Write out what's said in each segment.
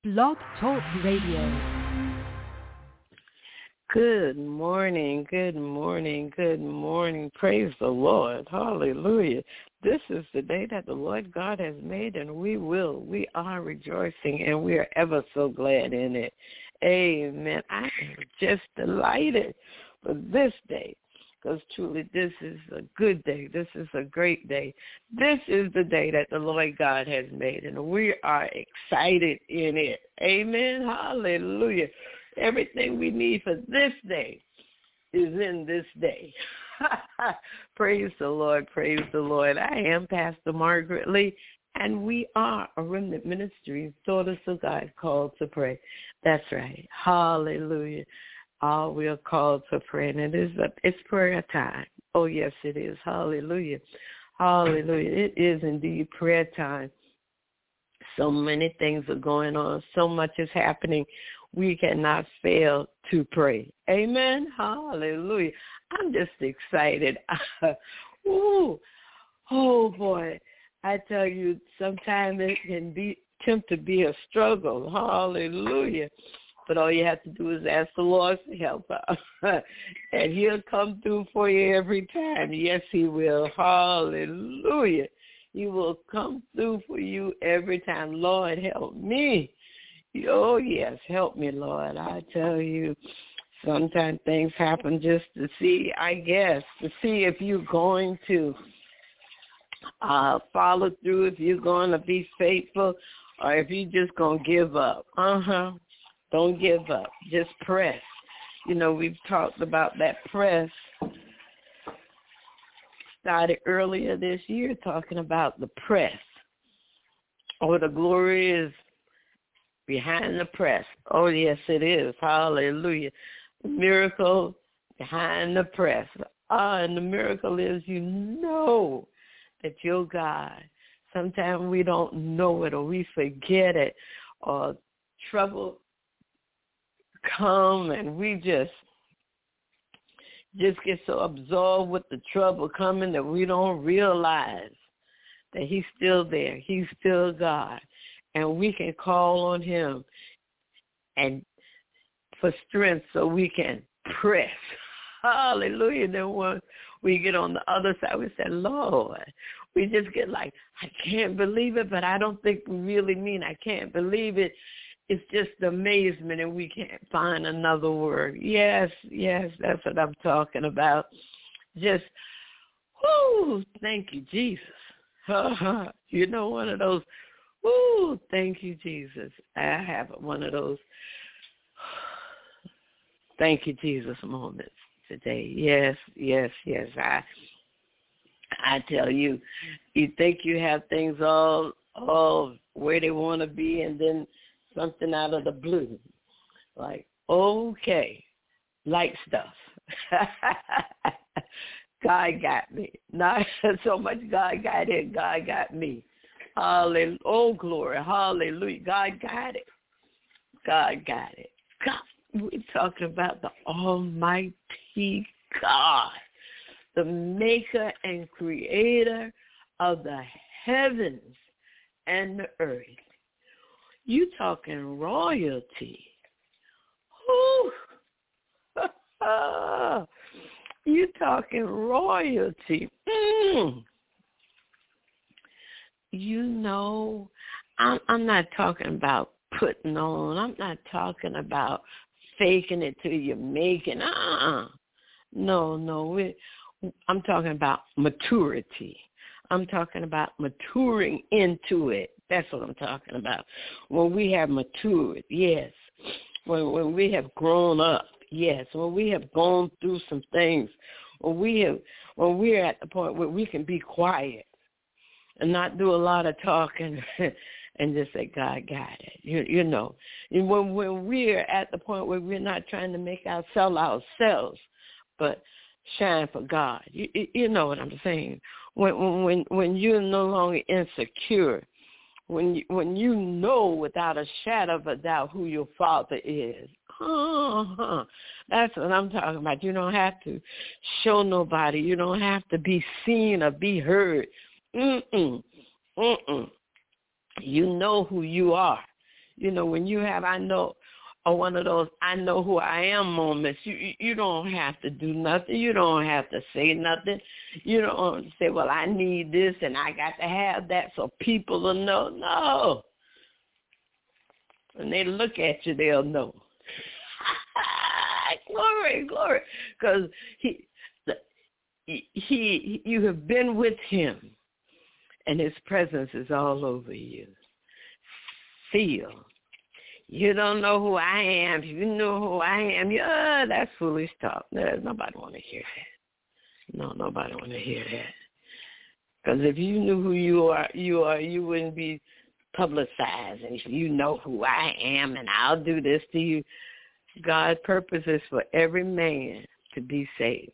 Blog Talk Radio. Good morning, good morning, good morning. Praise the Lord. Hallelujah. This is the day that the Lord God has made, and we are rejoicing, and we are ever so glad in it. Amen. I am just delighted for this day, because truly this is a good day. This is a great day. This is the day that the Lord God has made, and we are excited in it. Amen. Hallelujah. Everything we need for this day is in this day. Praise the Lord. Praise the Lord. I am Pastor Margaret Lee, and we are a Remnant Ministries, Daughters of God, called to pray. That's right. Hallelujah. We are called to pray, and it's prayer time. Oh, yes, it is. Hallelujah. Hallelujah. It is indeed prayer time. So many things are going on. So much is happening. We cannot fail to pray. Amen. Hallelujah. I'm just excited. Ooh. Oh, boy. I tell you, sometimes it can attempt to be a struggle. Hallelujah. But all you have to do is ask the Lord to help out. And he'll come through for you every time. Yes, he will. Hallelujah. He will come through for you every time. Lord, help me. Oh, yes, help me, Lord. I tell you, sometimes things happen just to see, to see if you're going to follow through, if you're going to be faithful, or if you're just going to give up. Don't give up. Just press. You know, we've talked about that press. Started earlier this year talking about the press. Oh, the glory is behind the press. Oh, yes, it is. Hallelujah. The miracle behind the press. And the miracle is you know that your God, sometimes we don't know it or we forget it, or trouble come and we just get so absorbed with the trouble coming that we don't realize that he's still there. He's still God. And we can call on him and for strength so we can press. Hallelujah. Then once we get on the other side, we say, Lord, we just get like, I can't believe it, but I don't think we really mean I can't believe it. It's just amazement, and we can't find another word. Yes, that's what I'm talking about. Just, whoo, thank you, Jesus. You know, one of those, whoo, thank you, Jesus. I have one of those thank you, Jesus moments today. Yes. I tell you, you think you have things all where they want to be, and then something out of the blue, like, okay, light stuff. God got me. Not so much God got it, God got me. Hallelujah. Oh, glory. Hallelujah. God got it. God got it. God, we're talking about the Almighty God, the maker and creator of the heavens and the earth. You talking royalty. Whew. You talking royalty. You know, I'm not talking about putting on. I'm not talking about faking it till you make it. No. I'm talking about maturity. I'm talking about maturing into it. That's what I'm talking about. When we have matured, yes. When we have grown up, yes. When we have gone through some things, when we're at the point where we can be quiet and not do a lot of talking and just say, God got it. You know. And when we're at the point where we're not trying to make ourselves, but shine for God. You know what I'm saying? When you're no longer insecure, when you know without a shadow of a doubt who your Father is. That's what I'm talking about. You don't have to show nobody. You don't have to be seen or be heard. You know who you are. You know, when you have I know, or one of those I know who I am moments, you don't have to do nothing. You don't have to say nothing. You don't say, well, I need this and I got to have that so people will know. No. When they look at you, they'll know. Glory, glory. Because you have been with him, and his presence is all over you. Feel. You don't know who I am. If you know who I am, that's foolish talk. Nobody want to hear that. No, nobody want to hear that. Because if you knew who you wouldn't be publicized. And if you know who I am and I'll do this to you, God's purpose is for every man to be saved.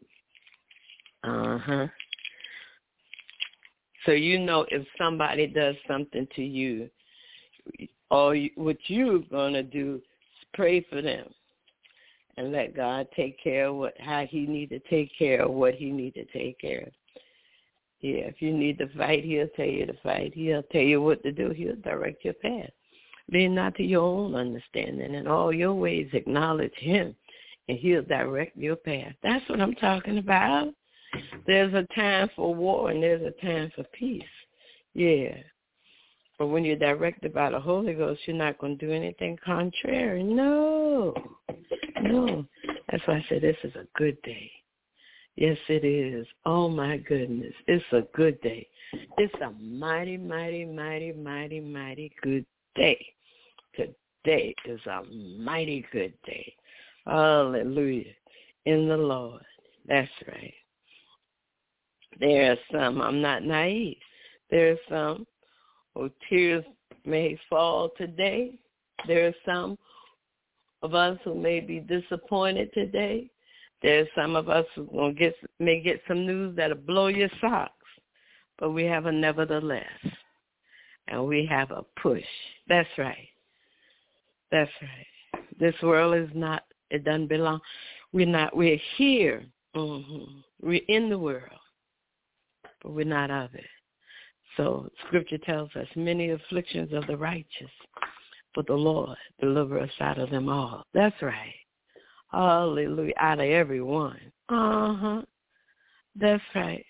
So you know if somebody does something to you, what you're going to do is pray for them and let God take care of how he need to take care of what he need to take care of. Yeah, if you need to fight, he'll tell you to fight. He'll tell you what to do. He'll direct your path. Lean not to your own understanding. In all your ways acknowledge him, and he'll direct your path. That's what I'm talking about. There's a time for war, and there's a time for peace. Yeah. But when you're directed by the Holy Ghost, you're not going to do anything contrary. No. That's why I said this is a good day. Yes, it is. Oh, my goodness. It's a good day. It's a mighty, mighty, mighty, mighty, mighty good day. Today is a mighty good day. Hallelujah. In the Lord. That's right. There are some, I'm not naive. There are some who tears may fall today. There are some of us who may be disappointed today. There's some of us who may get some news that'll blow your socks, but we have a nevertheless, and we have a push. That's right. That's right. This world is not, it doesn't belong. We're here. We're in the world, but we're not of it. So Scripture tells us many afflictions of the righteous, but the Lord deliver us out of them all. That's right. Hallelujah. Out of every one. That's right.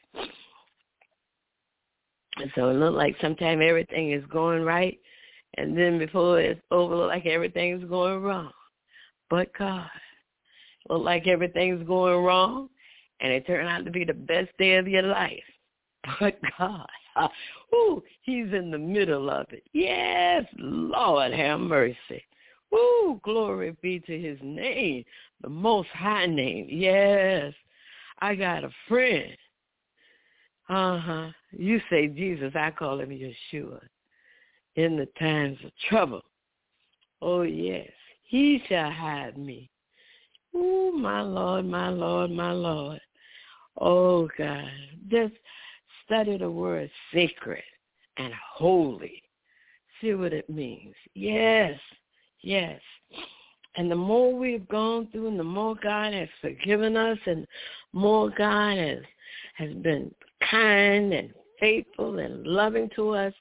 And so it looks like sometimes everything is going right, and then before it's over, it looks like everything's going wrong. But God, it looks like everything's going wrong, and it turned out to be the best day of your life. But God, he's in the middle of it. Yes, Lord, have mercy. Glory be to his name, the most high name. Yes, I got a friend. You say Jesus, I call him Yeshua. In the times of trouble. Oh, yes, he shall hide me. My Lord, my Lord, my Lord. Oh, God, just study the word sacred and holy. See what it means. Yes. And the more we've gone through and the more God has forgiven us and more God has been kind and faithful and loving to us,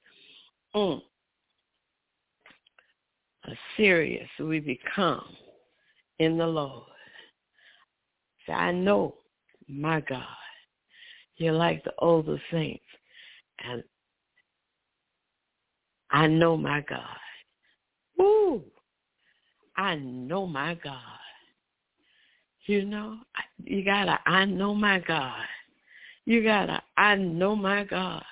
serious we become in the Lord. So I know, my God, you're like the older saints. And I know my God. I know my God. You know, you gotta, I know my God. You gotta, I know my God.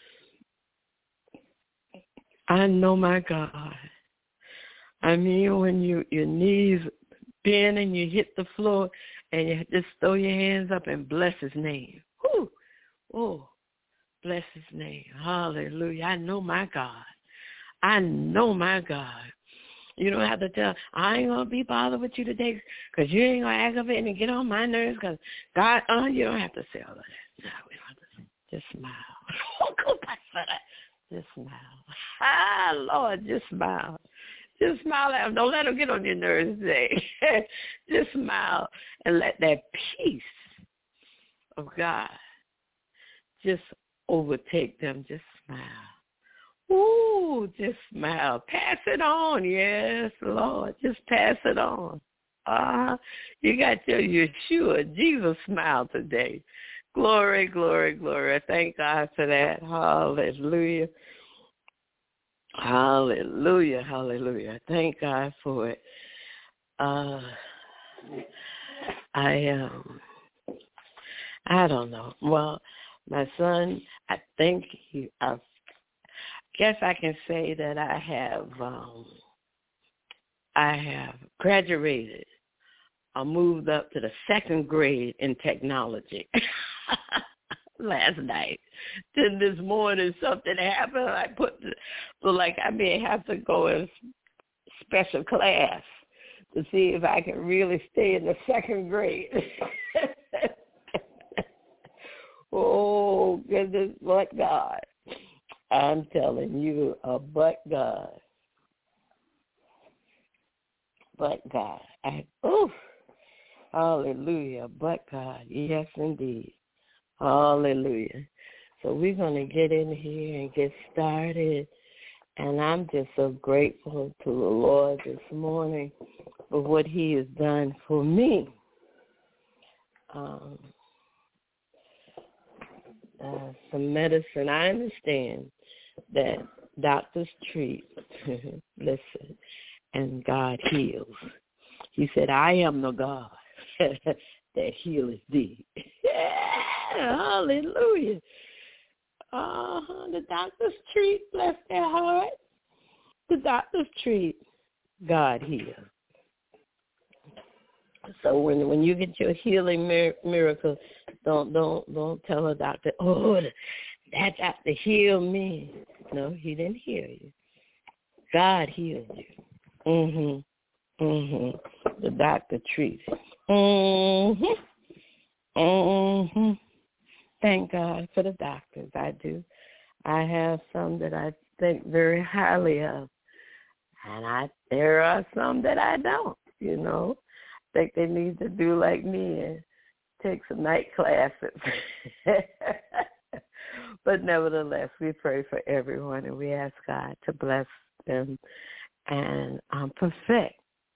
I know my God. I mean, when your knees bend and you hit the floor and you just throw your hands up and bless his name. Bless his name. Hallelujah. I know my God. I know my God. You don't have to tell, I ain't going to be bothered with you today because you ain't going to aggravate and get on my nerves because God, you don't have to say all of that. No, we don't have to say. Just smile. Go back for that. Just smile. Lord, just smile. Just smile at him. Don't let him get on your nerves today. Just smile and let that peace of God just overtake them. Just smile. Ooh, just smile. Pass it on. Yes, Lord. Just pass it on. You got your Yeshua, Jesus smile today. Glory, glory, glory. I thank God for that. Hallelujah. Hallelujah, hallelujah. Thank God for it. I don't know. Well, my son, I guess I can say that I have graduated. I moved up to the second grade in technology last night. Then this morning something happened. I may have to go in special class to see if I can really stay in the second grade. Oh, goodness, but God. I'm telling you, but God. But God. Hallelujah, but God. Yes, indeed. Hallelujah. So we're going to get in here and get started. And I'm just so grateful to the Lord this morning for what he has done for me. Some medicine. I understand that doctors treat, listen, and God heals. He said, I am the God that healeth thee. Hallelujah. The doctors treat, bless their heart. The doctors treat, God heals. So when you get your healing miracle, don't tell a doctor, that doctor healed me. No, he didn't heal you. God healed you. The doctor treats. Thank God for the doctors. I do. I have some that I think very highly of, and there are some that I don't. Think they need to do like me and take some night classes. But nevertheless, we pray for everyone, and we ask God to bless them and perfect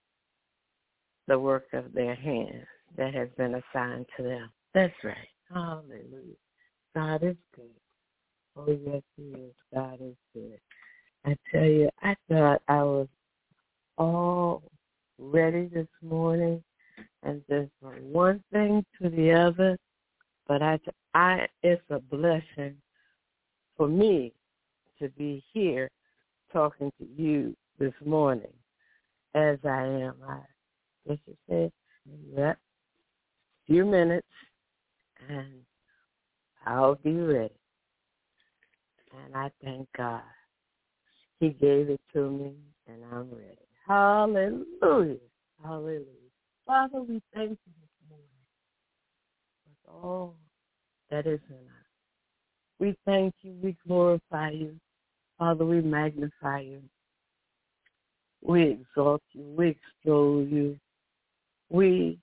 the work of their hands that has been assigned to them. That's right. Hallelujah. God is good. Oh, yes, he is. God is good. I tell you, I thought I was all ready this morning and just from one thing to the other, but it's a blessing for me to be here talking to you this morning as I am. I guess you said, yep, a few minutes and I'll be ready. And I thank God. He gave it to me and I'm ready. Hallelujah. Hallelujah. Father, we thank you this morning for all that is in us. We thank you. We glorify you. Father, we magnify you. We exalt you. We extol you. We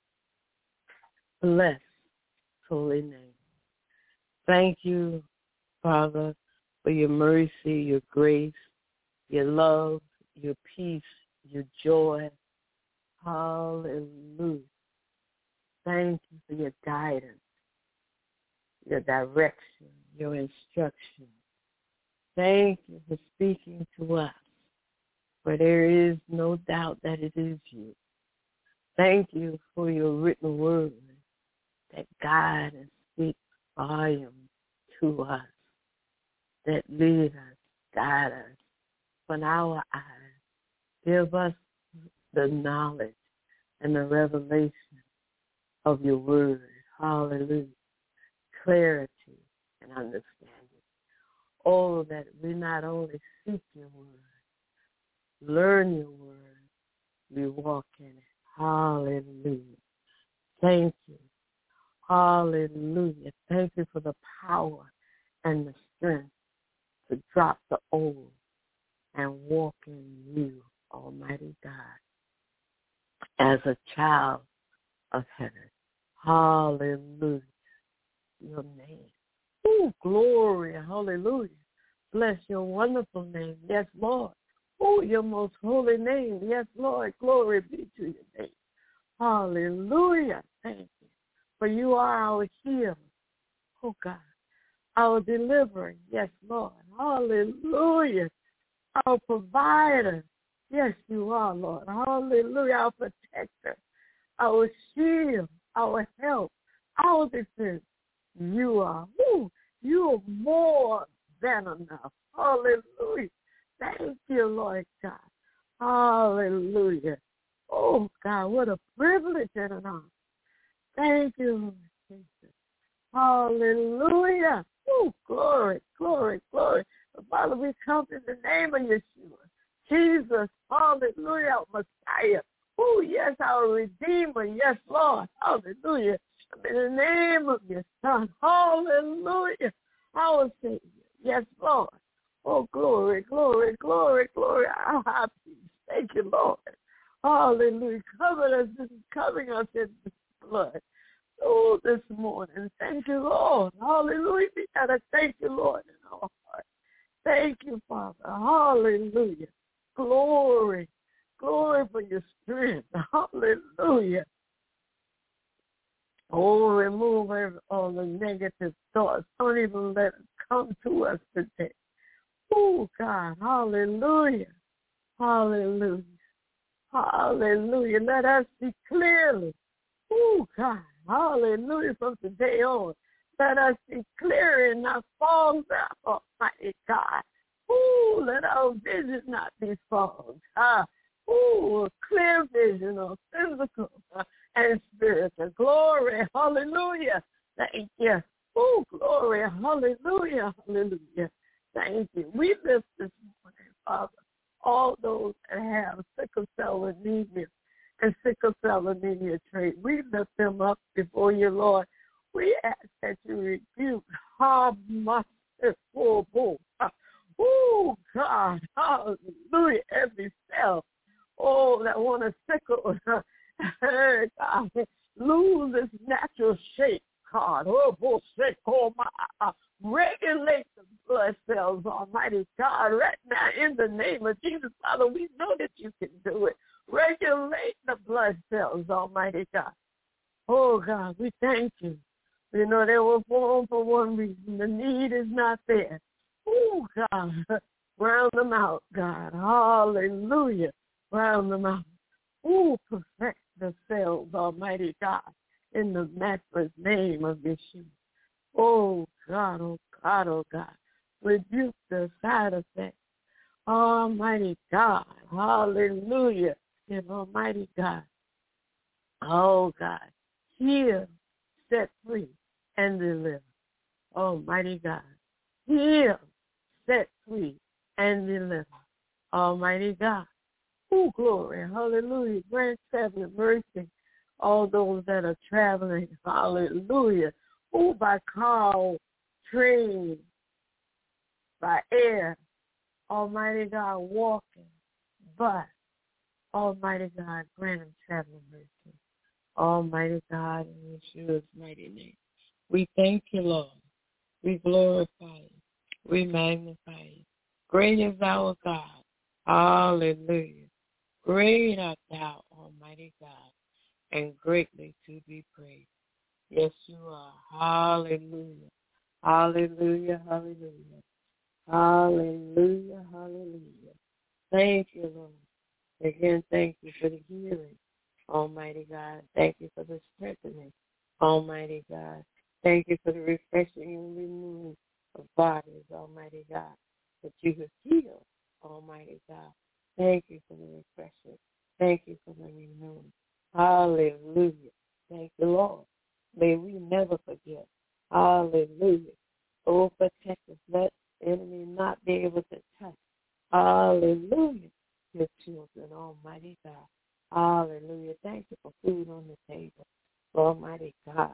bless holy name. Thank you, Father, for your mercy, your grace, your love, your peace, your joy. Hallelujah. Thank you for your guidance, your direction, your instruction. Thank you for speaking to us, for there is no doubt that it is you. Thank you for your written word that guide and speak volumes to us, that lead us, guide us from our eyes. Give us the knowledge and the revelation of your word. Hallelujah. Clarity and understanding. Oh, that we not only seek your word, learn your word, we walk in it. Hallelujah. Thank you. Hallelujah. Thank you for the power and the strength to drop the old and walk in you, Almighty God, as a child of heaven. Hallelujah. Your name. Oh, glory. Hallelujah. Bless your wonderful name. Yes, Lord. Oh, your most holy name. Yes, Lord. Glory be to your name. Hallelujah. Thank you. For you are our healer. Oh, God. Our deliverer. Yes, Lord. Hallelujah. Our provider. Yes, you are, Lord. Hallelujah. Our protector. Our shield. Our help. Our defense. You are. Woo, you are more than enough. Hallelujah. Thank you, Lord God. Hallelujah. Oh, God, what a privilege and an honor. Thank you, Lord Jesus. Hallelujah. Oh, glory, glory, glory. Father, we come in the name of Yeshua. Jesus, hallelujah, Messiah. Oh, yes, our Redeemer. Yes, Lord. Hallelujah. In the name of your Son. Hallelujah. Our Savior. Yes, Lord. Oh, glory, glory, glory, glory. Our high peace. Thank you, Lord. Hallelujah. Covering us in the blood. Oh, this morning. Thank you, Lord. Hallelujah. We gotta thank you, Lord, in our heart. Thank you, Father. Hallelujah. Glory. Glory for your strength. Hallelujah. Oh, remove all the negative thoughts. Don't even let it come to us today. Oh, God. Hallelujah. Hallelujah. Hallelujah. Let us see clearly. Oh, God. Hallelujah. From today on, let us see clearly and not fall down, Almighty God. Oh, let our vision not be fogged. Oh, clear vision of physical and spiritual. Glory. Hallelujah. Thank you. Oh, glory. Hallelujah. Hallelujah. Thank you. We lift this morning, Father, all those that have sickle cell anemia and sickle cell anemia trait. We lift them up before you, Lord. We ask that you rebuke oh, God, hallelujah, every cell, that want to sickle, God, lose its natural shape, God. Regulate the blood cells, Almighty God, right now in the name of Jesus. Father, we know that you can do it. Regulate the blood cells, Almighty God. Oh, God, we thank you. We know they were formed for one reason. The need is not there. Oh, God, round them out, God. Hallelujah. Round them out. Oh, perfect the cells, Almighty God, in the matchless name of Yeshua. Oh, God, oh, God, oh, God. Rebuke the side effects. Almighty God. Hallelujah. And Almighty God. Oh, God. Heal, set free, and deliver. Almighty God. Heal, set free, and deliver. Almighty God. Oh, glory. Hallelujah. Grant traveling mercy. All those that are traveling. Hallelujah. Oh, by car, train, by air. Almighty God, walking. But, Almighty God, grant them traveling mercy. Almighty God, in Yeshua's mighty name. We thank you, Lord. We glorify you. We magnify you. Great is our God. Hallelujah. Great art thou, Almighty God, and greatly to be praised. Yes, you are. Hallelujah. Hallelujah. Hallelujah. Hallelujah. Hallelujah. Thank you, Lord. Again, thank you for the healing, Almighty God. Thank you for the strengthening, Almighty God. Thank you for the refreshing and renewing of bodies, Almighty God, that you have healed, Almighty God. Thank you for the refreshing. Thank you for the renewing. Hallelujah. Thank you, Lord. May we never forget. Hallelujah. Oh, protect us. Let the enemy not be able to touch. Hallelujah. Your children, Almighty God. Hallelujah. Thank you for food on the table, Almighty God.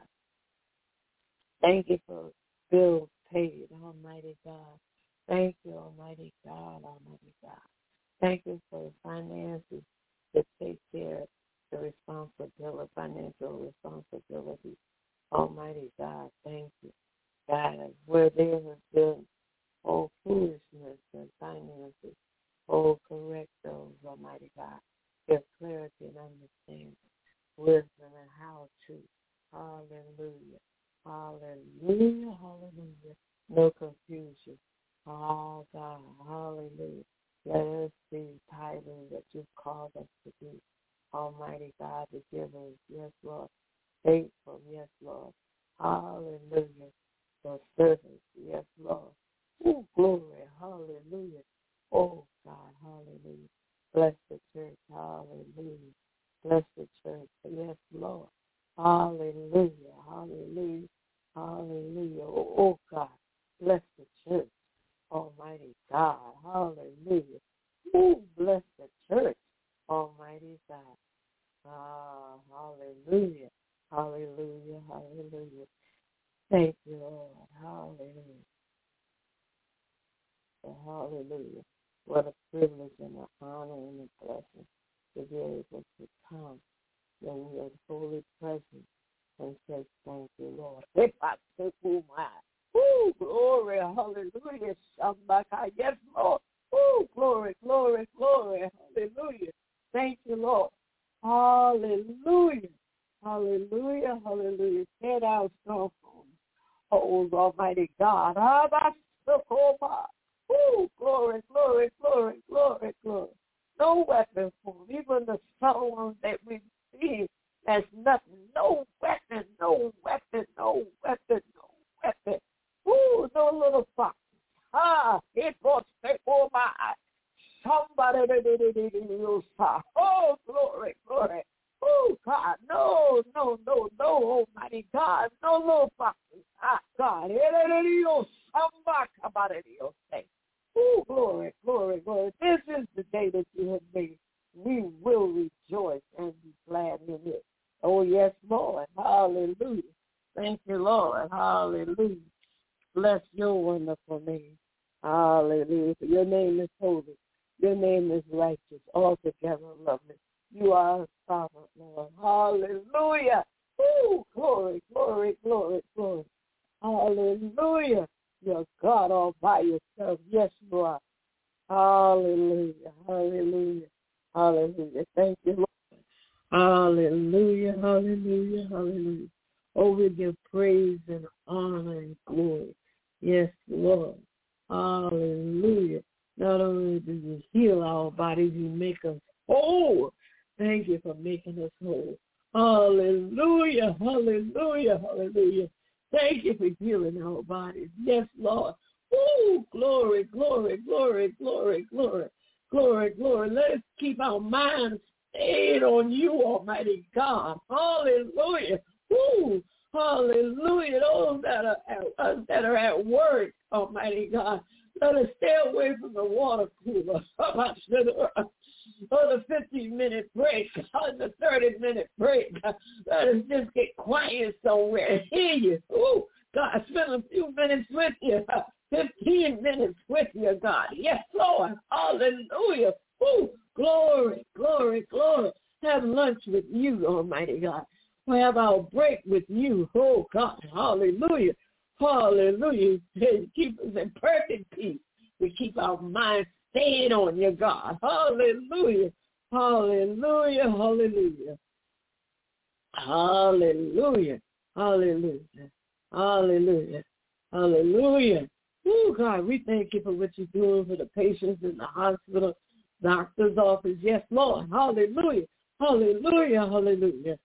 Thank you for bills paid, Almighty God. Thank you, Almighty God, Almighty God. Thank you for the finances that take care of the responsibility, financial responsibility. Almighty God, thank you. God, where there has been, foolishness knowledge and understanding, wisdom and how to. Hallelujah. Hallelujah. Hallelujah. No confusion. Oh, God. Hallelujah. Let us be tithing that you've called us to be. Almighty God, the givers. Yes, Lord. Faithful. Yes, Lord. Hallelujah. The servants. Yes, Lord. Oh, glory. Hallelujah. Oh, God. Hallelujah. Bless the church. Hallelujah. Bless the church. Yes, Lord. Hallelujah. Hallelujah. Hallelujah. Oh, God. Bless the church. Almighty God. Hallelujah. Oh, bless the church. Almighty God. Ah, hallelujah. Hallelujah. Hallelujah. Thank you, Lord. Hallelujah. Hallelujah. What a privilege and an honor and a blessing to be able to come in your holy presence and say, thank you, Lord. If I took my, ooh, glory, hallelujah, Shambaka, yes, Lord. Ooh, glory, glory, glory, hallelujah. Thank you, Lord. Hallelujah. Hallelujah, hallelujah. Tear down strongholds. Oh, Almighty God. Ooh, glory, glory, glory, glory, glory. No weapon formed, even the subtle ones that we see, there's nothing. No weapon, no weapon, no weapon, no weapon. Ooh, no little fox. It was oh my. Somebody, oh, glory, glory. Oh, God, no, no, no, no, Almighty God, no little foxes. God, oh, glory, glory, glory. This is the day that you have made. We will rejoice and be glad in it. Oh, yes, Lord. Hallelujah. Thank you, Lord. Hallelujah. Bless your wonderful name. Hallelujah. For your name is holy. Your name is righteous, altogether lovely. You are sovereign, Lord. Hallelujah. Ooh, glory, glory, glory, glory. Hallelujah. You're God all by yourself. Yes, you are. Hallelujah. Hallelujah. Hallelujah. Thank you, Lord. Hallelujah. Hallelujah. Hallelujah. Oh, we give praise and honor and glory. Yes, Lord. Hallelujah. Not only do you heal our bodies, you make us whole. Thank you for making us whole. Hallelujah. Hallelujah. Hallelujah. Thank you for healing our bodies. Yes, Lord. Ooh, glory, glory, glory, glory, glory, glory, glory. Let us keep our minds stayed on you, Almighty God. Hallelujah. Ooh, hallelujah. Those that are at work, Almighty God, let us stay away from the water cooler. Or the 15-minute break, or the 30-minute break. Let us just get quiet somewhere and hear you. Oh, God, spend a few minutes with you. 15 minutes with you, God. Yes, Lord. Hallelujah. Oh, glory, glory, glory. Have lunch with you, Almighty God. We'll have our break with you. Oh, God. Hallelujah. Hallelujah. Keep us in perfect peace. We keep our minds stayed on you, God. Hallelujah. Hallelujah. Hallelujah. Hallelujah. Hallelujah. Hallelujah. Hallelujah. Oh, God, we thank you for what you're doing for the patients in the hospital, doctor's office. Yes, Lord. Hallelujah. Hallelujah. Hallelujah.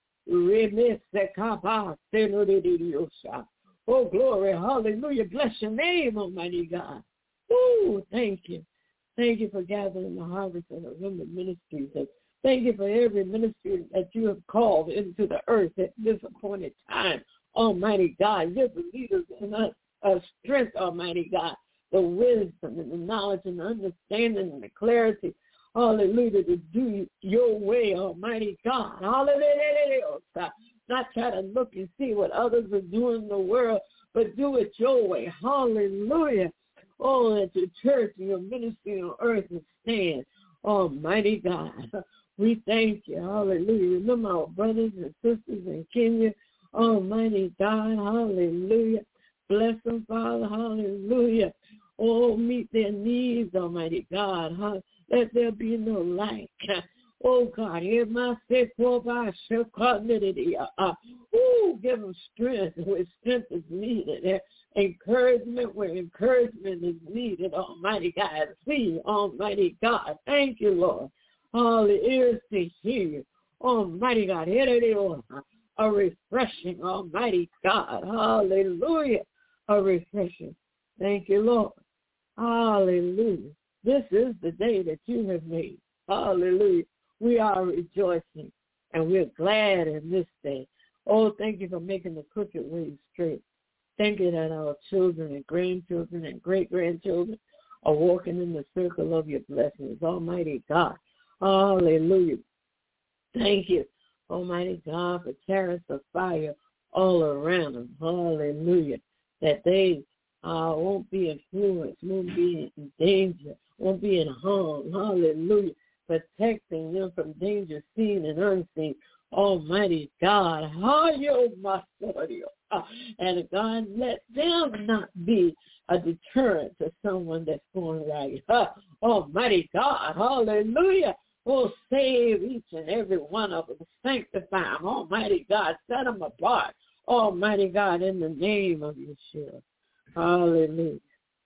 Oh, glory. Hallelujah. Bless your name, Almighty God. Oh, thank you. Thank you for gathering the harvest of the women ministries. And thank you for every ministry that you have called into the earth at this appointed time. Almighty God, give the leaders in us strength, Almighty God, the wisdom and the knowledge and the understanding and the clarity, hallelujah, to do your way, Almighty God. Hallelujah. Not try to look and see what others are doing in the world, but do it your way. Hallelujah. Oh, that your church and your ministry on earth will stand. Almighty God, we thank you. Hallelujah. Remember our brothers and sisters in Kenya. Almighty God, hallelujah. Bless them, Father, hallelujah. Oh, meet their needs, Almighty God. Let there be no lack. Oh, God, hear my sick poor by give them strength where strength is needed. Encouragement where encouragement is needed, Almighty God. See, Almighty God. Thank you, Lord. All the ears to hear. Almighty God. A refreshing, Almighty God. Hallelujah. A refreshing. Thank you, Lord. Hallelujah. This is the day that you have made. Hallelujah. We are rejoicing, and we're glad in this day. Oh, thank you for making the crooked ways straight. Thank you that our children and grandchildren and great-grandchildren are walking in the circle of your blessings, Almighty God. Hallelujah. Thank you, Almighty God, for chariots of fire all around them. Hallelujah. That they won't be influenced, won't be in danger, won't be in harm. Hallelujah. Protecting them from danger seen and unseen. Almighty God. And God, let them not be a deterrent to someone that's going right. Almighty God. Hallelujah. Oh, save each and every one of them. Sanctify them. Almighty God. Set them apart. Almighty God, in the name of Yeshua. Hallelujah.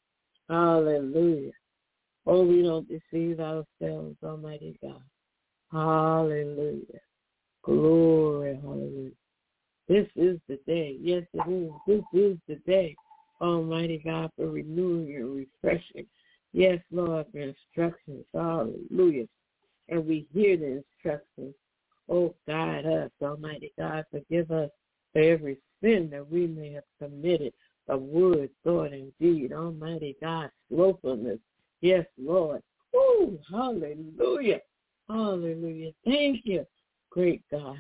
Hallelujah. Oh, we don't deceive ourselves, Almighty God. Hallelujah. Glory, hallelujah. This is the day. Yes, it is. This is the day, Almighty God, for renewing and refreshing. Yes, Lord, for instructions. Hallelujah. And we hear the instructions. Oh, guide us, Almighty God. Forgive us for every sin that we may have committed, of word, thought, and deed. Almighty God, slothfulness. Yes, Lord. Oh, hallelujah. Hallelujah. Thank you, great God.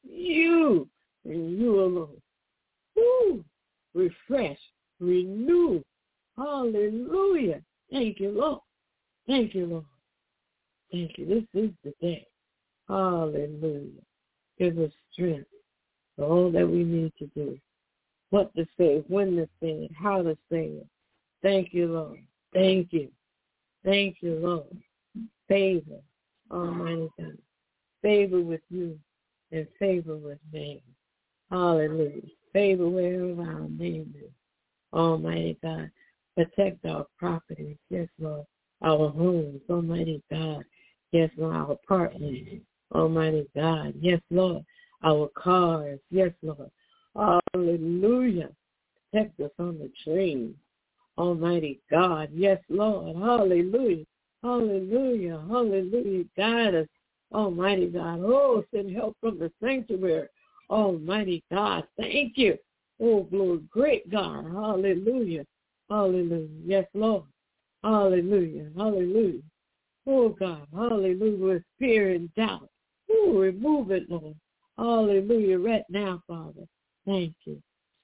You and you alone. Ooh, refresh, renew. Hallelujah. Thank you, Lord. Thank you, Lord. Thank you. This is the day. Hallelujah. Give us strength for all that we need to do. What to say, when to say it, how to say it. Thank you, Lord. Thank you. Thank you, Lord. Favor, Almighty God. Favor with you and favor with man. Hallelujah. Favor wherever our name is. Almighty God. Protect our properties. Yes, Lord. Our homes. Almighty God. Yes, Lord. Our apartments. Almighty God. Yes, Lord. Our cars. Yes, Lord. Hallelujah. Protect us on the train. Almighty God. Yes, Lord. Hallelujah. Hallelujah. Hallelujah. Guide us. Almighty God. Oh, send help from the sanctuary. Almighty God. Thank you. Oh, glory. Great God. Hallelujah. Hallelujah. Yes, Lord. Hallelujah. Hallelujah. Oh, God. Hallelujah. With fear and doubt. Oh, remove it, Lord. Hallelujah. Right now, Father. Thank you.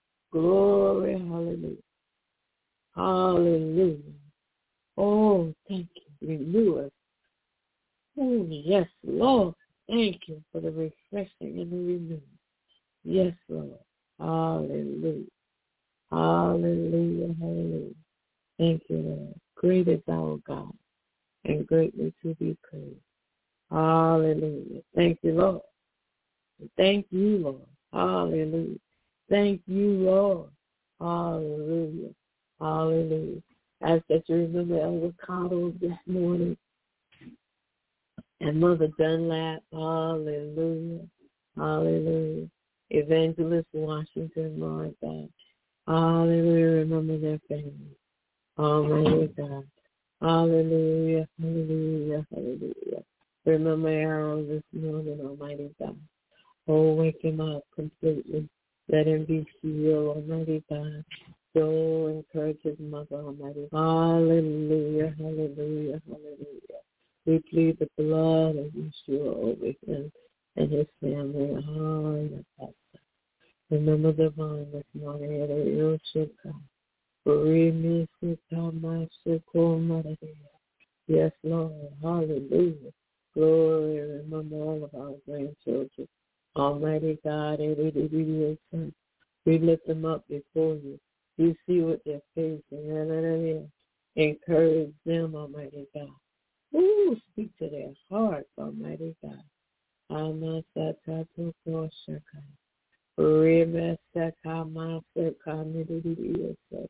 Glory. Hallelujah. Hallelujah. Oh, thank you. Renew us. Oh, yes, Lord. Thank you for the refreshing and the renewal. Yes, Lord. Hallelujah. Hallelujah. Hallelujah. Thank you, Lord. Great is our God and greatly to be praised. Hallelujah. Thank you, Lord. Thank you, Lord. Hallelujah. Thank you, Lord. Hallelujah. Hallelujah. Ask that you remember Elder Cottle this morning and Mother Dunlap. Hallelujah. Hallelujah. Evangelist Washington, Lord God. Hallelujah. Remember their families. Almighty God. Hallelujah. Hallelujah. Hallelujah. Remember Aaron this morning, Almighty God. Oh, wake him up completely. Let him be healed, Almighty God. So encourage his mother, Almighty. Hallelujah, hallelujah, hallelujah. We plead the blood of Yeshua over him and his family. Hallelujah. Remember the vine this morning at a Yes, Lord. Hallelujah. Glory. Remember all of our grandchildren. Almighty God, we lift them up before you. You see what they're facing. Encourage them, Almighty God. Ooh, speak to their hearts, Almighty God. Amasatatokoshaka. Remesakamasakamiririyosa.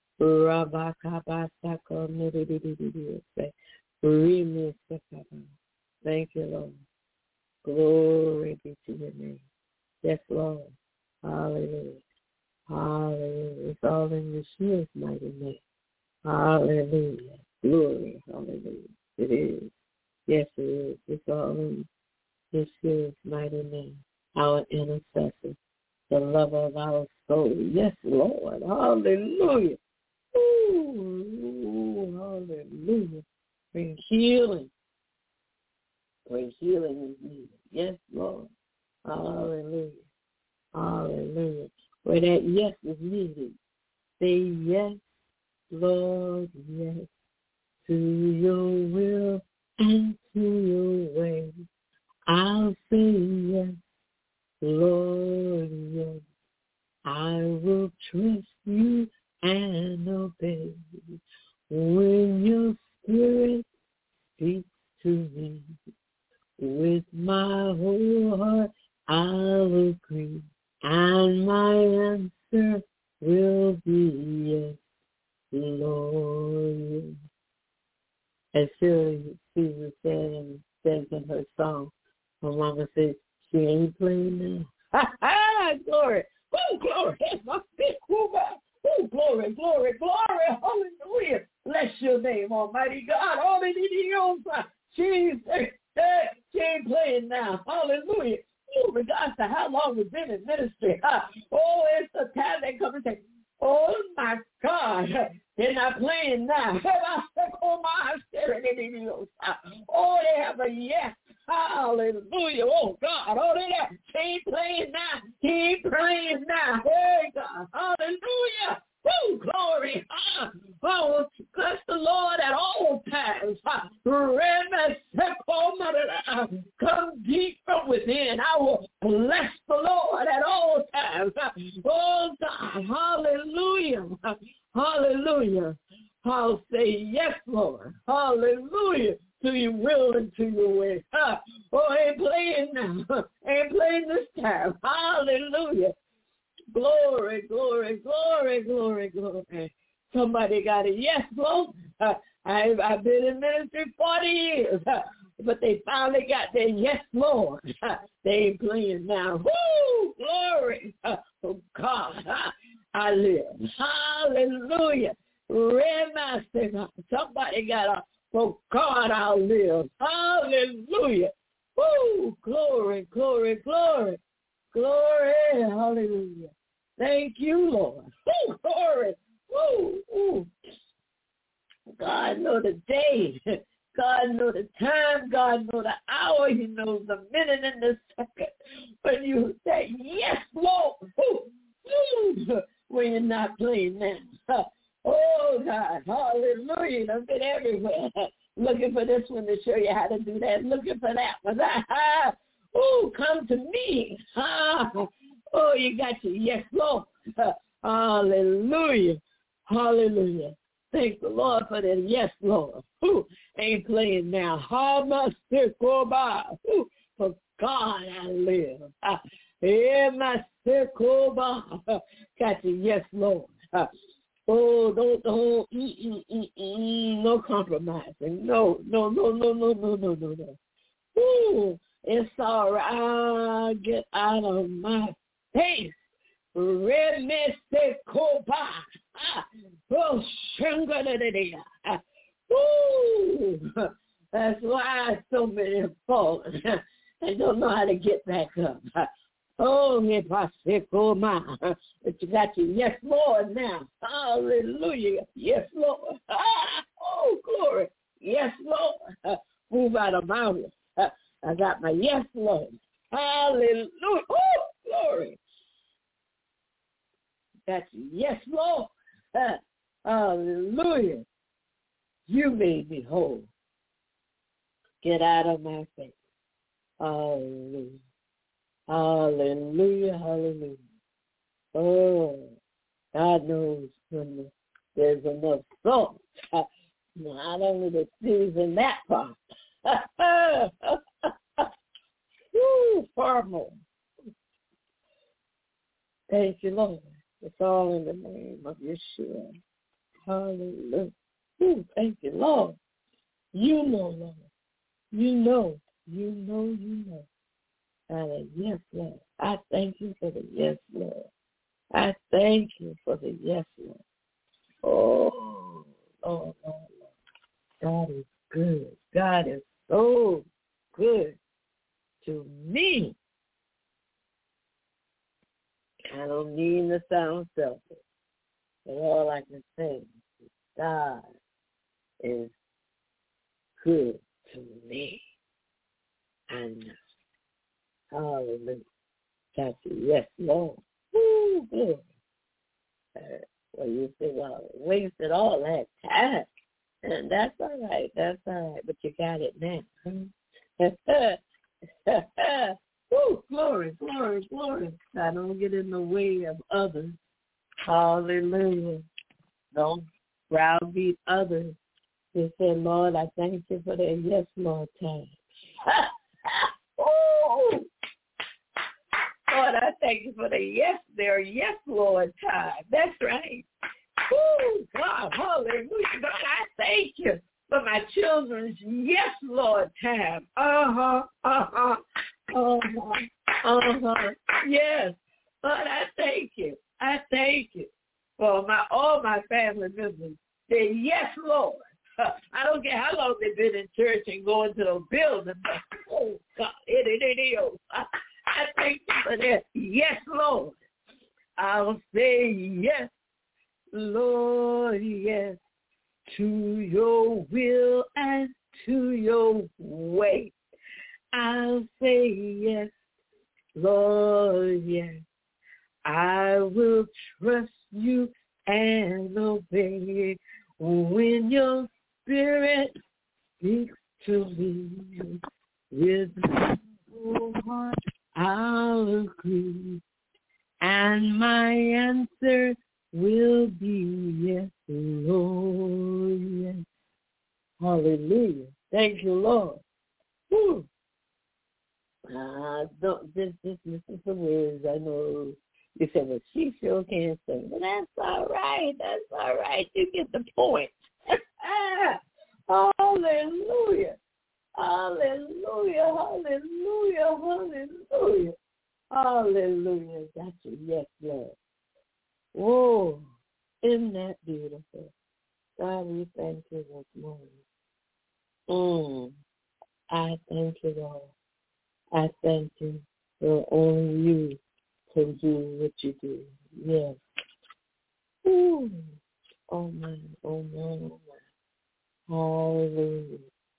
Rabakabasakomiririyosa. Remesakaba. Thank you, Lord. Glory be to your name. Yes, Lord. Hallelujah. Hallelujah. It's all in Yeshua's mighty name. Hallelujah. Glory. Hallelujah. It is. Yes, it is. It's all in Yeshua's mighty name. Our intercessor, the lover of our soul. Yes, Lord. Hallelujah. Ooh, hallelujah. Bring healing. Where healing is needed. Yes, Lord. Hallelujah. Hallelujah. Where that yes is needed. Say yes, Lord, yes, to your will and to your way. I'll say yes, Lord, yes. I will trust you and obey. When your spirit speaks to me, with my whole heart I'll agree, and my answer will be yes, Lord. As Shirley Caesar says in her song, her mama says, she ain't playing now. Glory. Oh, glory. That's my big Cuba. Oh, glory, glory, glory. Hallelujah. Bless your name, Almighty God. Hallelujah. Jesus. She ain't playing now. Hallelujah. Oh, regardless of how long we've been in ministry. Oh, it's the time they come and say, oh, my God. They're not playing now. Oh, they have a yes. Hallelujah. Oh, God. Oh, they have. He ain't playing now. He ain't playing now. Hey, God. Hallelujah. Oh, glory. Oh, bless the Lord at all times. Come deep from within. I will bless the Lord at all times. Oh, God. Hallelujah. Hallelujah. I'll say yes, Lord. Hallelujah. To your will and to your way. Oh, ain't playing now. Ain't playing this time. Hallelujah. Glory, glory, glory, glory, glory. Somebody got a yes, Lord. I've been in ministry 40 years, but they finally got their yes, Lord. They ain't playing now. Woo! Glory. Oh, God, I live. Hallelujah. Somebody got a, oh, God, I'll live. Hallelujah. Woo! Glory, glory, glory. Glory, hallelujah. Thank you, Lord. Ooh, glory. Ooh, ooh. God knows the day. God knows the time. God knows the hour. He knows the minute and the second. When you say, yes, Lord. Ooh, ooh, when you're not playing now. Oh, God. Hallelujah. I've been everywhere. Looking for this one to show you how to do that. Looking for that one. Oh, come to me. Oh, you got your yes, Lord. Hallelujah. Hallelujah. Thank the Lord for that yes, Lord. Ooh, ain't playing now. How much stick go by? For God I live. My stick go by. Got your yes, Lord. Oh, don't no compromising. No. Ooh. It's all right. Get out of my face. Oh, that's why so many have fallen and don't know how to get back up. Oh, but you got your yes, Lord, now. Hallelujah. Yes, Lord. Oh, glory. Yes, Lord. Move out of mountains. I got my yes, Lord. Hallelujah. Oh, glory. That's yes, Lord. Hallelujah. You made me whole. Get out of my face. Hallelujah. Hallelujah. Hallelujah. Oh, God knows when there's enough salt Not only the cities in that part. Woo, far more. Thank you, Lord. It's all in the name of Yeshua. Hallelujah. Woo, thank you, Lord. You know, Lord. You know. Yes, Lord. I thank you for the yes, Lord. I thank you for the yes, Lord. Oh, Lord. God is good. God is so good to me. I don't mean to sound selfish, but all I can say is God is good to me. And hallelujah. That's a yes, Lord. Woo, good. Well, you say, well, wasted all that time. And that's all right. But you got it now. Woo, glory. I don't get in the way of others. Hallelujah. Don't browbeat others. Just say, Lord, I thank you for that yes, Lord, time. Ooh. Lord, I thank you for the yes there, yes, Lord, time. That's right. Ooh, God, hallelujah. God, I thank you for my children's yes, Lord, time. Yes. Lord, I thank you. For all my family members. Say, yes, Lord. I don't care how long they've been in church and going to those buildings. Oh, God. I thank you for that. Yes, Lord. I'll say yes, Lord, yes, to your will and to your way. I'll say yes, Lord, yes. I will trust you and obey when your spirit speaks to me. With my whole heart, I'll agree, and my answer will be yes, Lord, yes. Hallelujah. Thank you, Lord. Woo. This is the words I know. You said, well, she sure can't sing. But that's all right. You get the point. Hallelujah. That's a yes, Lord. Whoa. Isn't that beautiful? God, we thank you this morning. I thank you, Lord. I thank you for only you can do what you do. Yes. Ooh. Oh, man. Hallelujah.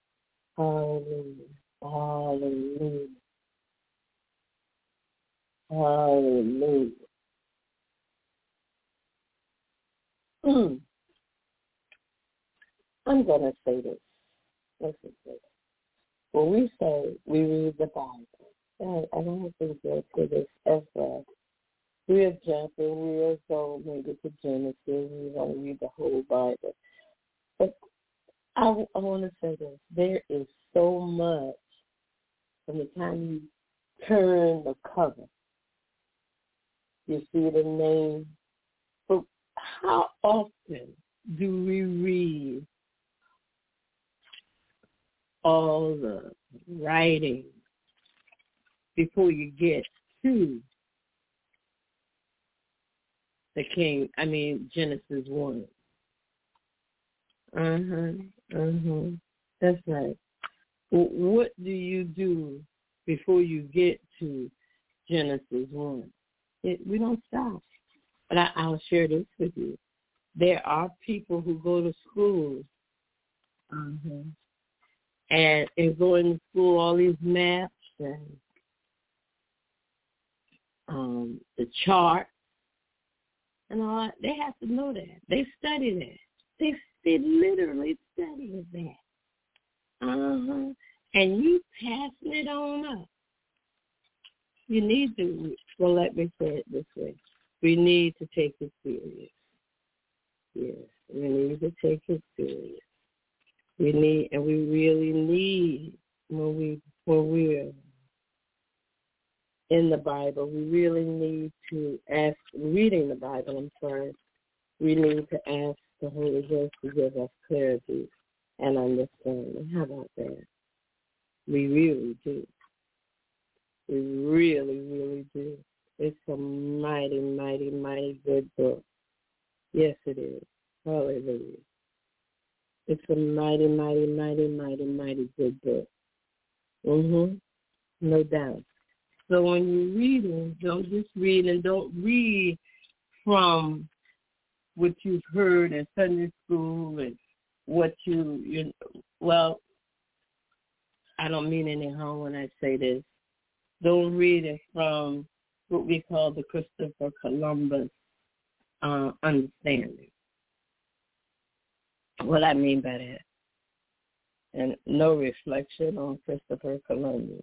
I'm going to say this. Listen to this. When we say we read the Bible, I don't think that to this as we're jumping, we'll go maybe to Genesis, we want to read the whole Bible. But I want to say this. There is so much from the time you turn the cover, you see the name. But how often do we read all the writing before you get to Genesis 1? That's right. What do you do before you get to Genesis 1? We don't stop. But I'll share this with you. There are people who go to school and going to school, all these maps and the chart and all that. They have to know that. They study that. They literally study that. And you passing it on up. You need to, well, let me say it this way. We need to take it serious. Yes, we need to take it serious. We need, and we really need, when we're in the Bible, we really need to ask, reading the Bible, we need to ask the Holy Ghost to give us clarity and understanding. How about that? We really do. We really, really do. It's a mighty, mighty, mighty good book. Yes, it is. Hallelujah. It's a mighty, mighty, mighty, mighty, mighty good book. No doubt. So when you're reading, don't just read, and don't read from what you've heard in Sunday school and what well, I don't mean any harm when I say this. Don't read it from what we call the Christopher Columbus understanding. What I mean by that, and no reflection on Christopher Columbus.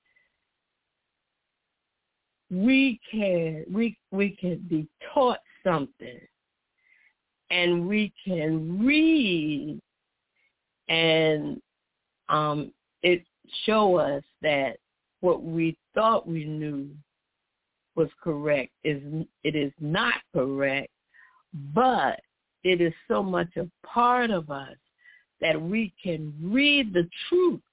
We can be taught something, and we can read, and it show us that what we thought we knew was correct it is not correct, but it is so much a part of us that we can read the truth.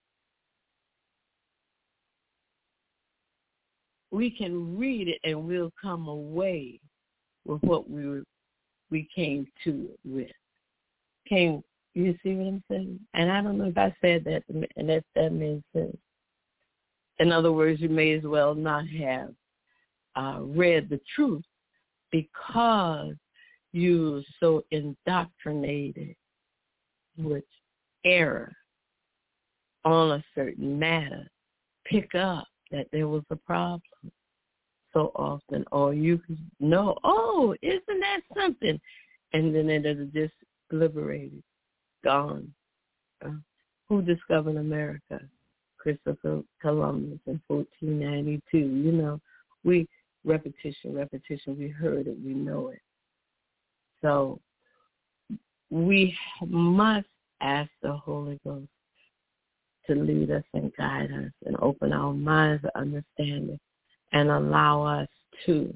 We can read it, and we'll come away with what we came to it with. You see what I'm saying? And I don't know if I said that, and that makes sense. In other words, you may as well not have read the truth, because you're so indoctrinated with error on a certain matter. Pick up that there was a problem so often, or you could know, oh, isn't that something? And then it is just liberated, gone. Who discovered America? Christopher Columbus in 1492. You know, repetition, we heard it, we know it. So we must ask the Holy Ghost to lead us and guide us and open our minds to understanding and allow us to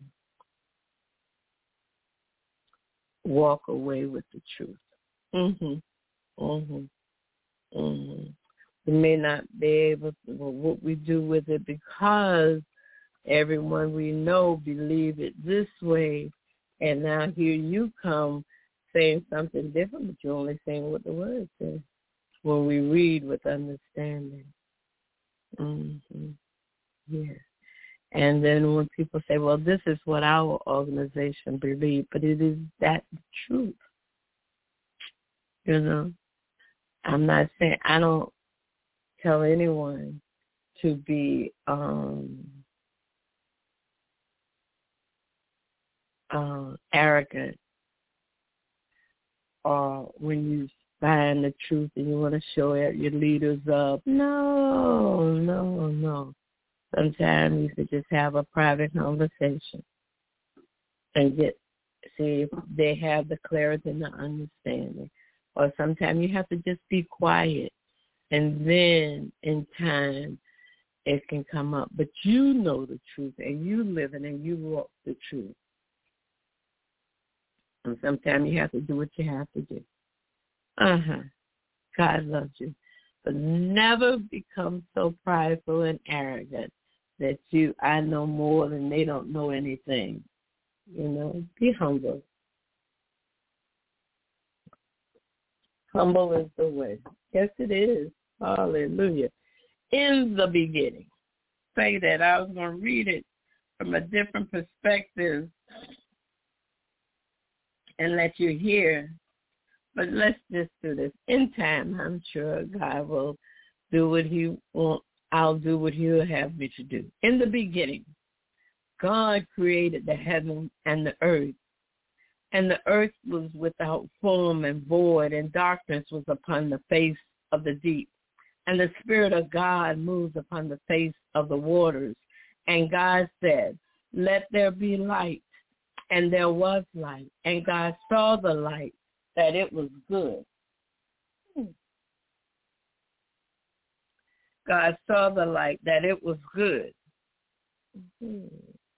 walk away with the truth. We may not be able to, what we do with it, because everyone we know believe it this way, and now here you come saying something different, but you're only saying what the Word says. When we read with understanding. Yes. And then when people say, well, this is what our organization believes, but it is that the truth. You know, I'm not saying, I don't tell anyone to be arrogant, or when you find the truth and you want to show your leaders up. No. Sometimes you could just have a private conversation and see if they have the clarity and the understanding. Or sometimes you have to just be quiet, and then in time it can come up. But you know the truth, and you live it, and you walk the truth. And sometimes you have to do what you have to do. God loves you. But never become so prideful and arrogant that I know more than they don't know anything. You know, be humble. Humble is the way. Yes, it is. Hallelujah. In the beginning. Say that. I was going to read it from a different perspective and let you hear. But let's just do this. In time, I'm sure God will do what he wants. I'll do what he'll have me to do. In the beginning, God created the heaven and the earth. And the earth was without form and void, and darkness was upon the face of the deep. And the Spirit of God moved upon the face of the waters. And God said, let there be light. And there was light. And God saw the light, that it was good. God saw the light, that it was good. Mm-hmm.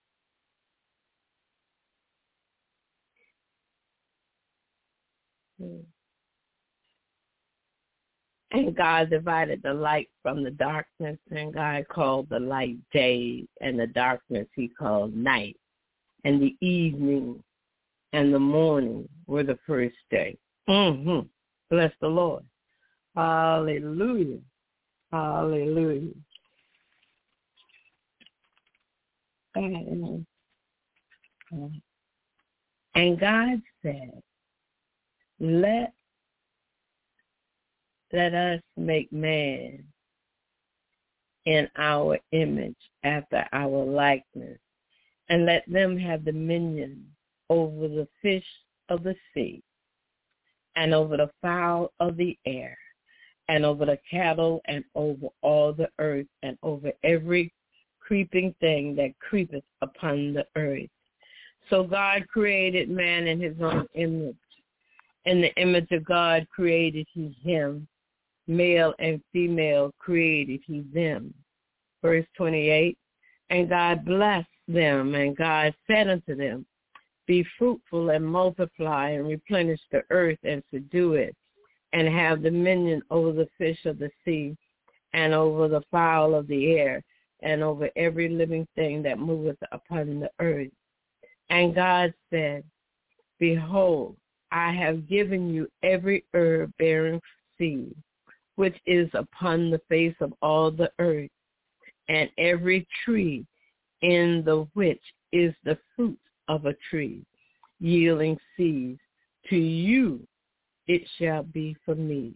And God divided the light from the darkness, and God called the light day, and the darkness he called night. And the evening and the morning were the first day. Mm-hmm. Bless the Lord. Hallelujah. Hallelujah. And God said, let us make man in our image after our likeness, and let them have dominion over the fish of the sea, and over the fowl of the air, and over the cattle, and over all the earth, and over every creeping thing that creepeth upon the earth. So God created man in his own image. In the image of God created he him. Male and female created he them. Verse 28, and God blessed them, and God said unto them, be fruitful and multiply and replenish the earth and subdue it, and have dominion over the fish of the sea, and over the fowl of the air, and over every living thing that moveth upon the earth. And God said, behold, I have given you every herb bearing seed, which is upon the face of all the earth, and every tree in the which is the fruit of a tree, yielding seeds. To you it shall be for meat,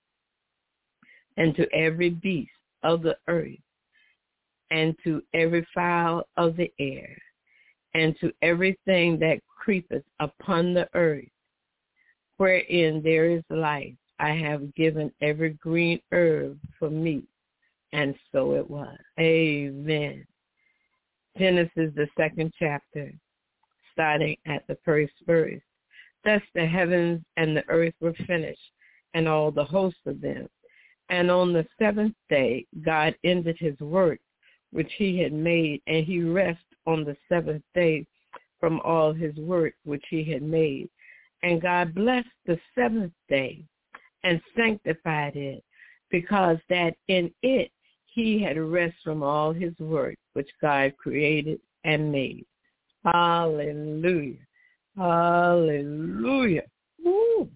and to every beast of the earth, and to every fowl of the air, and to everything that creepeth upon the earth, wherein there is life, I have given every green herb for meat. And so it was. Amen. Genesis, the 2nd chapter, starting at the 1st verse. Thus the heavens and the earth were finished, and all the hosts of them. And on the 7th day, God ended his work which he had made, and he rested on the 7th day from all his work which he had made. And God blessed the 7th day and sanctified it, because that in it he had rest from all his work which God created and made. Hallelujah. Hallelujah. Ooh,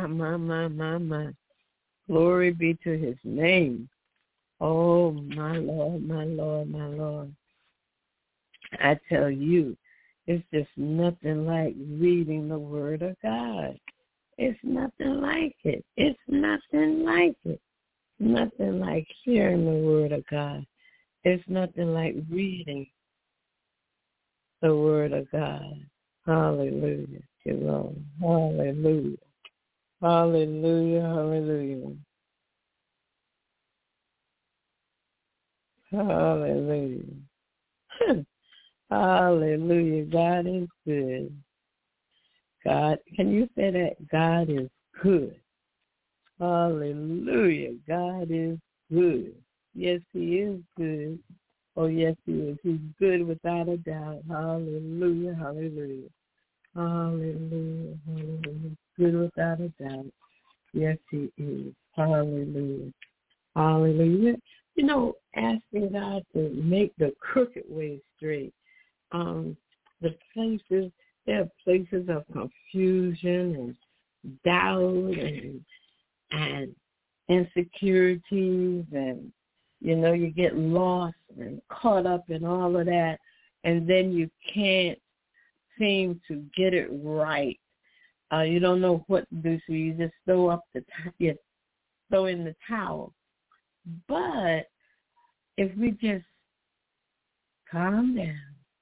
my. Glory be to his name. Oh, my Lord, my Lord, my Lord. I tell you, it's just nothing like reading the Word of God. It's nothing like it. It's nothing like it. Nothing like hearing the Word of God. It's nothing like reading the Word of God. Hallelujah. Lord. Hallelujah. Hallelujah. Hallelujah. Hallelujah. Hallelujah. God is good. God, can you say that? God is good. Hallelujah. God is good. Yes, he is good. Oh, yes, he is. He's good without a doubt. Hallelujah. Hallelujah. Hallelujah. Hallelujah. Good without a doubt. Yes, he is. Hallelujah. Hallelujah. You know, asking God to make the crooked way straight. The places, there are places of confusion and doubt and insecurities, and, you know, you get lost and caught up in all of that, and then you can't seem to get it right. You don't know what to do, so you just throw in the towel. But if we just calm down,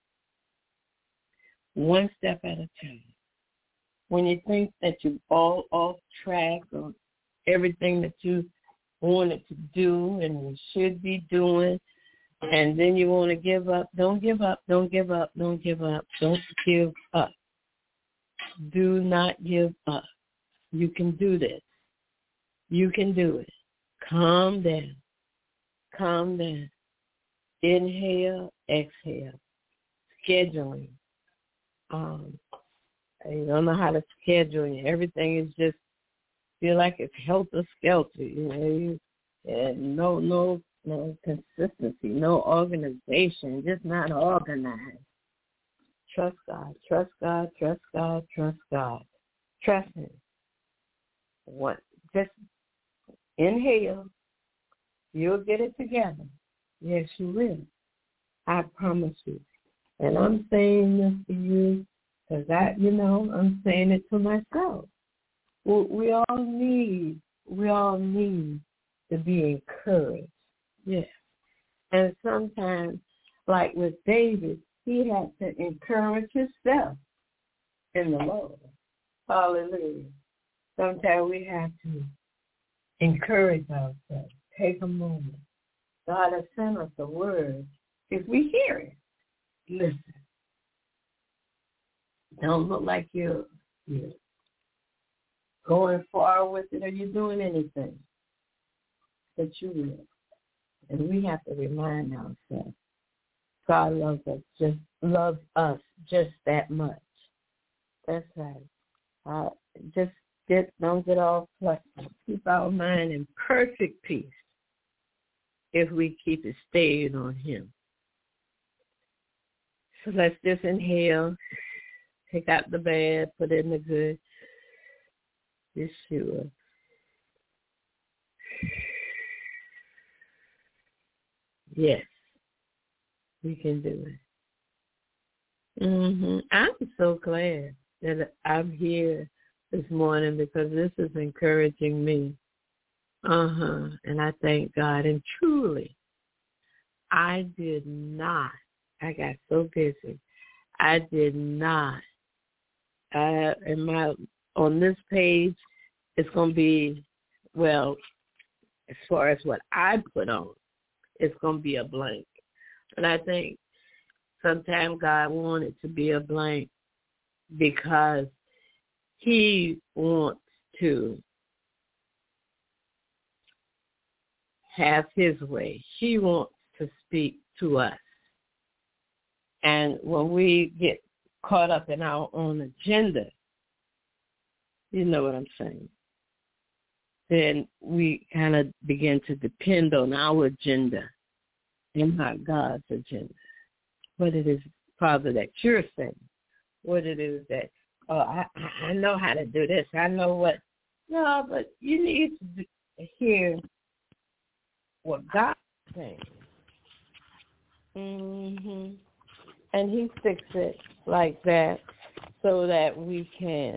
one step at a time, when you think that you're all off track of everything that you wanted to do and you should be doing, and then you want to give up, don't give up, don't give up, don't give up, don't give up. Do not give up. You can do this. You can do it. Calm down. calm down. Inhale, exhale. Scheduling. You don't know how to schedule. Everything is just feel like it's helter-skelter. And no consistency, no organization, just not organized. Trust God, trust God, trust God, trust God. Trust Him. Just inhale. You'll get it together. Yes, you will. I promise you. And I'm saying this to you because I'm saying it to myself. We all need to be encouraged. Yes. And sometimes, like with David, he had to encourage himself in the Lord. Hallelujah. Sometimes we have to encourage ourselves. Take a moment. God has sent us a word. If we hear it, listen. Don't look like you're going far with it or you're doing anything. But you will. And we have to remind ourselves. God loves us just that much. That's right. Don't get all flustered. Keep our mind in perfect peace if we keep it stayed on Him. So let's just inhale, take out the bad, put in the good. Yeshua. Yes, we can do it. I'm so glad that I'm here this morning because this is encouraging me. And I thank God. And truly, I got so busy. I did not. On this page, it's going to be, well, as far as what I put on, it's going to be a blank. But I think sometimes God wanted to be a blank because He wants to have His way. He wants to speak to us. And when we get caught up in our own agenda, you know what I'm saying, then we kind of begin to depend on our agenda and not God's agenda. What it is, Father, that you're saying. What it is that, I know how to do this. I know what. No, but you need to hear what God's saying. And He fixed it like that so that we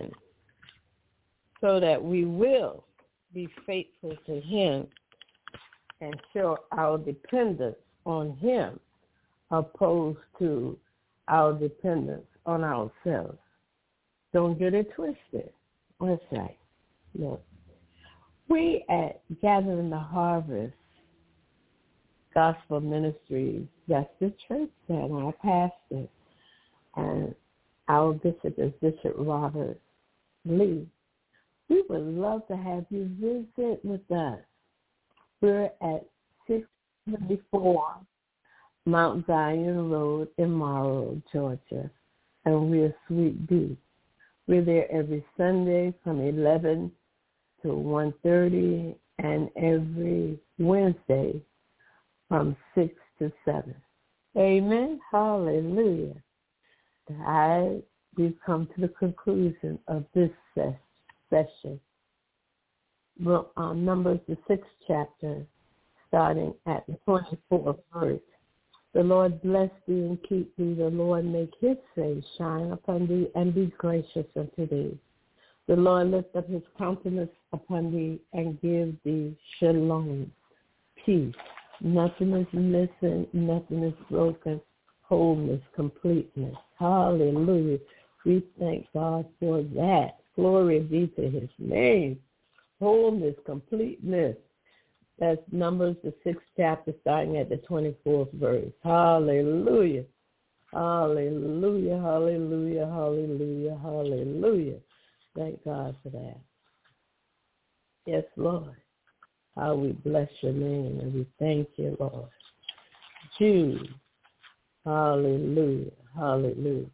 will be faithful to Him and show our dependence on Him opposed to our dependence on ourselves. Don't get it twisted. What's that? Look, we at Gathering the Harvest Gospel Ministries, that's the church center, our pastor, and our bishop is Bishop Robert Lee. We would love to have you visit with us. We're at 674 Mount Zion Road in Morrow, Georgia, and we're Suite B. We're there every Sunday from 11 to 1:30 and every Wednesday from 6 to 7. Amen. Hallelujah. We've come to the conclusion of this session. Well, Numbers, the 6th chapter, starting at the 24th verse. The Lord bless thee and keep thee. The Lord make His face shine upon thee and be gracious unto thee. The Lord lift up His countenance upon thee and give thee shalom, peace. Nothing is missing, nothing is broken, wholeness, completeness. Hallelujah. We thank God for that. Glory be to His name. Wholeness, completeness. That's Numbers, the 6th chapter, starting at the 24th verse. Hallelujah. Hallelujah, hallelujah, hallelujah, hallelujah. Thank God for that. Yes, Lord. How we bless your name and we thank you, Lord. Jude. Hallelujah. Hallelujah.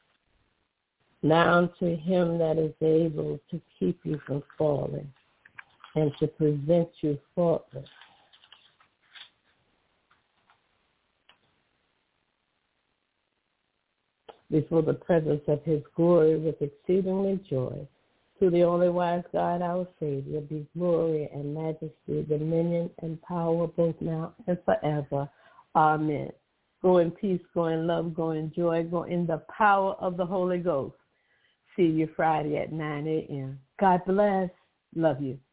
Now unto him that is able to keep you from falling and to present you faultless before the presence of his glory with exceedingly joy. To the only wise God, our Savior, be glory and majesty, dominion and power both now and forever. Amen. Go in peace, go in love, go in joy, go in the power of the Holy Ghost. See you Friday at 9 a.m. God bless. Love you.